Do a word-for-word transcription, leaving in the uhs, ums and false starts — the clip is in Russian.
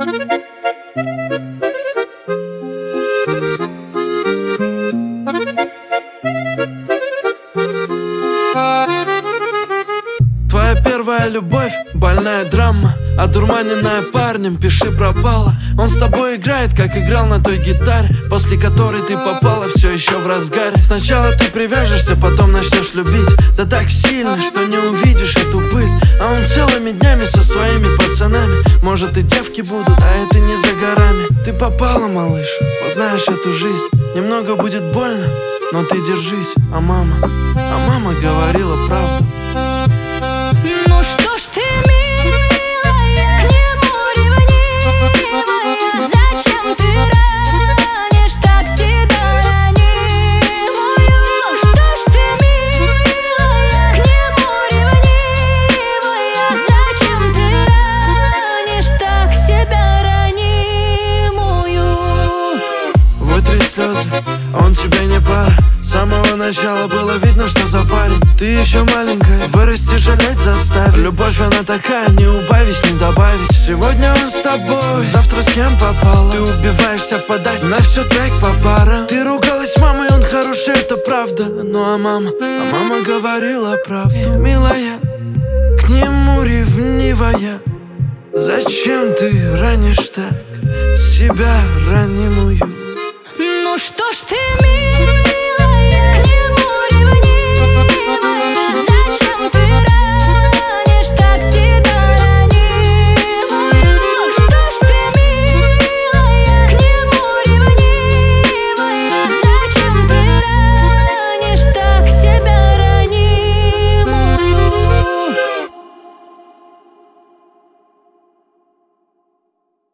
Твоя первая любовь, больная драма, одурманенная парнем, пиши пропала. Он с тобой играет, как играл на той гитаре, после которой ты попала все еще в разгаре. Сначала ты привяжешься, потом начнешь любить, да так сильно, что не увидишь эту пыль. А он целыми днями со своими пацанами, может и девки будут, а это не за горами. Ты попала, малыш, познаешь эту жизнь. Немного будет больно, но ты держись. А мама, а мама говорила правду. Ну что ж ты, милая, к нему ревнивая? Зачем ты ранишь так себя ранимую? Ну что ж ты, милая, к нему ревнивая? Зачем ты ранишь так себя ранимую? Вытри слезы, он тебе не пара. С самого начала было видно, что за парень. Ты еще маленькая, вырасти жалеть заставь. Любовь она такая, не убавить, не добавить. Сегодня он с тобой, завтра с кем попало. Ты убиваешься подать, на все трек по парам. Ты ругалась с мамой, он хороший, это правда. Ну а мама, а мама говорила правду. Милая, к нему ревнивая. Зачем ты ранишь так себя ранимую? Ну что ж ты, милая,